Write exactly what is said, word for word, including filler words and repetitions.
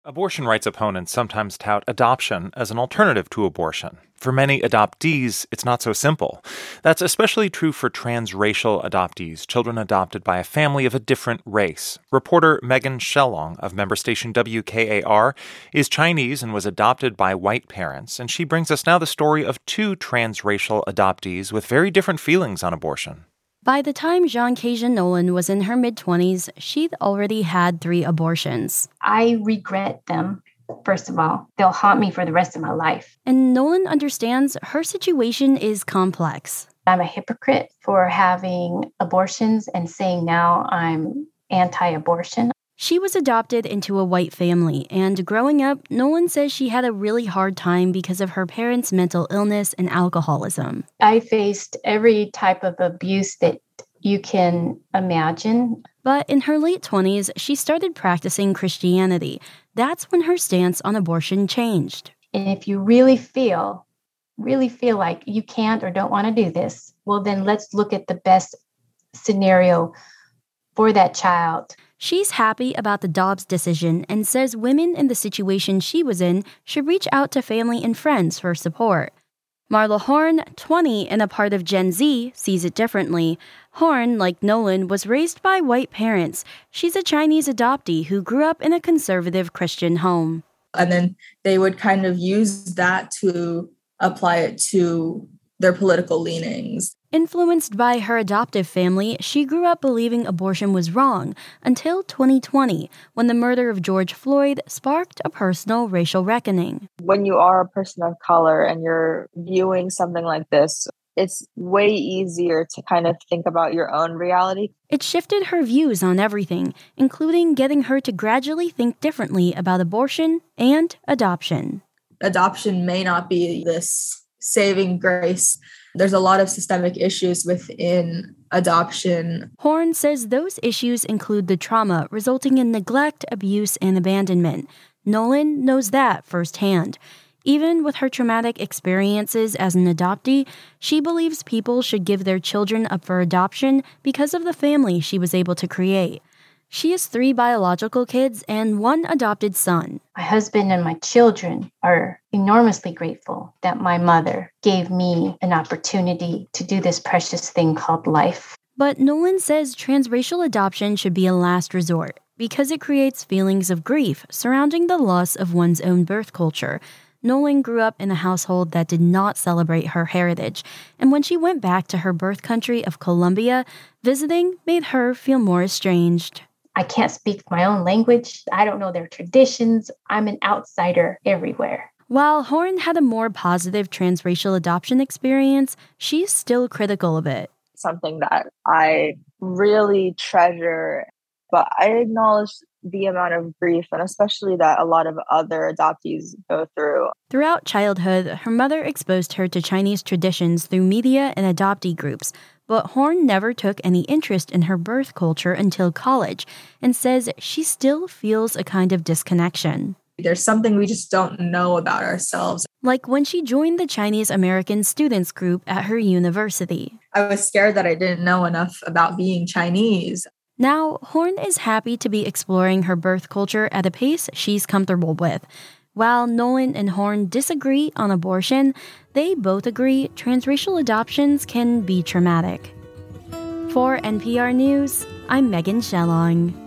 Abortion rights opponents sometimes tout adoption as an alternative to abortion. For many adoptees, it's not so simple. That's especially true for transracial adoptees, children adopted by a family of a different race. Reporter Megan Shelong of member station W K A R is Chinese and was adopted by white parents, and she brings us now the story of two transracial adoptees with very different feelings on abortion. By the time Jean Cajun Nolan was in her mid-twenties, she'd already had three abortions. I regret them, first of all. They'll haunt me for the rest of my life. And Nolan understands her situation is complex. I'm a hypocrite for having abortions and saying now I'm anti-abortion. She was adopted into a white family, and growing up, Nolan says she had a really hard time because of her parents' mental illness and alcoholism. I faced every type of abuse that you can imagine. But in her late twenties, she started practicing Christianity. That's when her stance on abortion changed. And if you really feel, really feel like you can't or don't want to do this, well, then let's look at the best scenario for that child. She's happy about the Dobbs decision and says women in the situation she was in should reach out to family and friends for support. Marla Horn, twenty and a part of Gen Z, sees it differently. Horn, like Nolan, was raised by white parents. She's a Chinese adoptee who grew up in a conservative Christian home. And then they would kind of use that to apply it to their political leanings. Influenced by her adoptive family, she grew up believing abortion was wrong until twenty twenty, when the murder of George Floyd sparked a personal racial reckoning. When you are a person of color and you're viewing something like this, it's way easier to kind of think about your own reality. It shifted her views on everything, including getting her to gradually think differently about abortion and adoption. Adoption may not be this saving grace. There's a lot of systemic issues within adoption. Horn says those issues include the trauma resulting in neglect, abuse, and abandonment. Nolan knows that firsthand. Even with her traumatic experiences as an adoptee, she believes people should give their children up for adoption because of the family she was able to create. She has three biological kids and one adopted son. My husband and my children are enormously grateful that my mother gave me an opportunity to do this precious thing called life. But Nolan says transracial adoption should be a last resort because it creates feelings of grief surrounding the loss of one's own birth culture. Nolan grew up in a household that did not celebrate her heritage, and when she went back to her birth country of Colombia, visiting made her feel more estranged. I can't speak my own language. I don't know their traditions. I'm an outsider everywhere. While Horn had a more positive transracial adoption experience, she's still critical of it. Something that I really treasure, but I acknowledge the amount of grief and especially that a lot of other adoptees go through. Throughout childhood, her mother exposed her to Chinese traditions through media and adoptee groups, but Horn never took any interest in her birth culture until college and says she still feels a kind of disconnection. There's something we just don't know about ourselves. Like when she joined the Chinese American students group at her university. I was scared that I didn't know enough about being Chinese. Now, Horn is happy to be exploring her birth culture at a pace she's comfortable with. While Nolan and Horn disagree on abortion, they both agree transracial adoptions can be traumatic. For N P R News, I'm Megan Shelong.